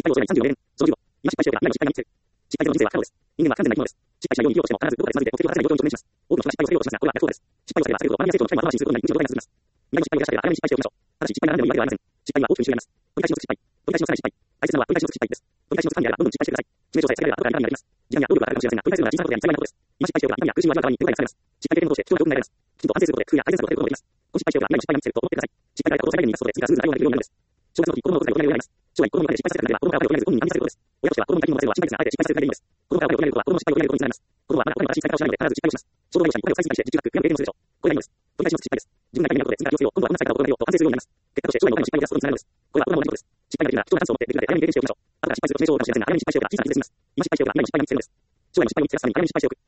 敗を将来に34年。その15、今失敗しておけば何も失敗が見つける。失敗ゼロの人生は可能です。人間は不完全な生き物です。失敗しないように生きようとしても必ずどこかでつまずいて目標を果たせない状況に直面します。多くの人が失敗を避けようとしますが、これは逆効果です。失敗を避ければ避けるほど学びや成長の機会も後回しにすることになり、むしろ土台が続きます。未来の失敗を出したければ早めに失敗しておきましょう。ただし失敗が何でもいいわけではありません。失敗には大きく2種類あります。取り返しのつく失敗、取り返しのさらに失敗。大切なのは取り返しのつく失敗です。取り返しのつかみであればどんどん失敗してください。致命傷さえ避けられれば後から二段になります。時間や労力がかかるかもしれませんが、取り返すのは小さなことや小さなことに幸いなことです。今失敗しておけば痛みや苦しみを味わう場合によって後悔されます。失敗経験を通して貴重な教訓になります。きちんと反省することで工夫や改善策を得ることができます。もし失敗しておけば何も失敗が見つけると思ってください。失敗が相手を最大限に満たすことで次からスムーズな対応ができるようになるんです。正月の日、子供のことが大人になります。将来子供にお金で失敗させたくなければ子供からお金を取られず本人に何にされることです。親としては子供に大金を持たせるのは心配ですが、あえて失敗させるのがいいのです。子供からお金を取られることは子供の失敗を許めることにつながります。子供はまだお金が小さいから知らないので必ず失敗をします。衝動買いをしたり、お金を使いすぎたりして時給が低く悔やむ経験をするでしょう。これがいいのです。取り返しの失敗です。自分が中身になることで次から気をつけよう。今度はこんな使い方を行うようと反省するようになります。結果として将来のお金の失敗を出すことにつながるのです。これは大人も同じことです。失敗ができるなら貴重なチャンスを持ってできるだけ早めに経験しておきましょう。後から失敗すると致命傷を負うかもしれませんが、早めに失敗しておけば小さな傷で済みます。今失敗しておけば何も失敗が見つけるのです。将来の失敗を見つけ出すために早めに失敗しておく。